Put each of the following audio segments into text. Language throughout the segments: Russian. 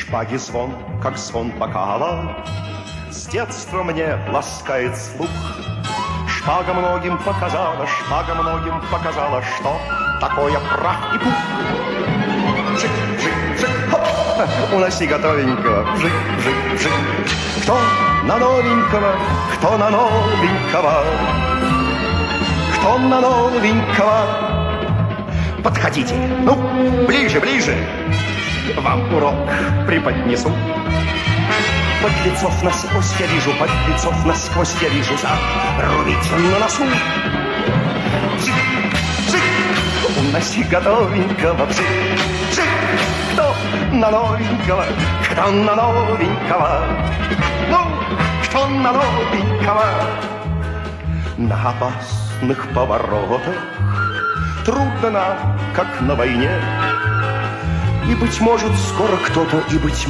Шпаги звон, как звон бокала, с детства мне ласкает слух. Шпага многим показала, что такое прах и пух. Вжик, вжик, вжик, хоп, уноси готовенького, вжик, вжик, вжик. Кто на новенького, кто на новенького, кто на новенького? Подходите, ну, ближе, ближе, вам урок преподнесу. Подлецов насквозь я вижу, подлецов насквозь я вижу, зарубить на носу. Вжик, вжик, уноси готовенького, вжик, вжик. Кто на новенького, кто на новенького, ну, кто на новенького? На опасных поворотах трудно нам, как на войне. И, быть может, скоро кто-то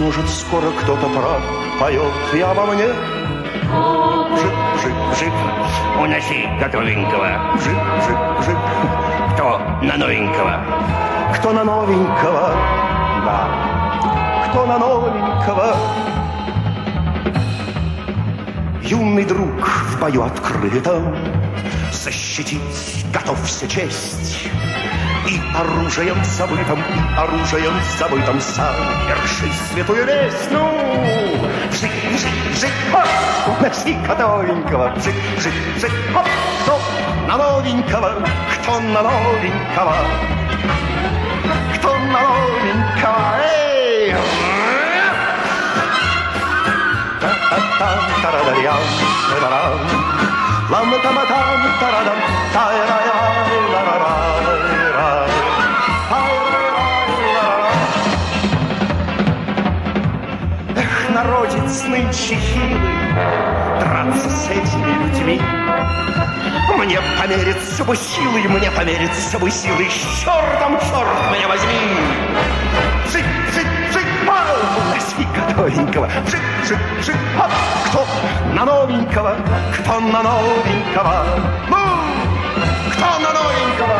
пропоет и обо мне. Вжик, вжик, вжик, Уноси готовенького. вжик, вжик, вжик. Кто на новенького? Кто на новенького? Да, кто на новенького? Юный друг в бою открытом защитить готовься честь. И оружием забытым соверши святую весть. Ну, вжик, вжик, вжик, хоп, уноси готовенького, вжик, вжик, вжик, хоп. Кто на новенького, кто на новенького, кто на новенького, эй! Та-та-та-та-ра-да-рям, та-ра-рам, лам-та-ба-там, та-ра-дам, та-ра-ра-ра-ра-ра. Эх, народец нынче хилый, драться с этими людьми. Мне помериться бы силой, чертом, черт меня возьми. Вжик, вжик, вжик, уноси готовенького, вжик, вжик, вжик, хоп. Кто на новенького, кто на новенького, ну, кто на новенького?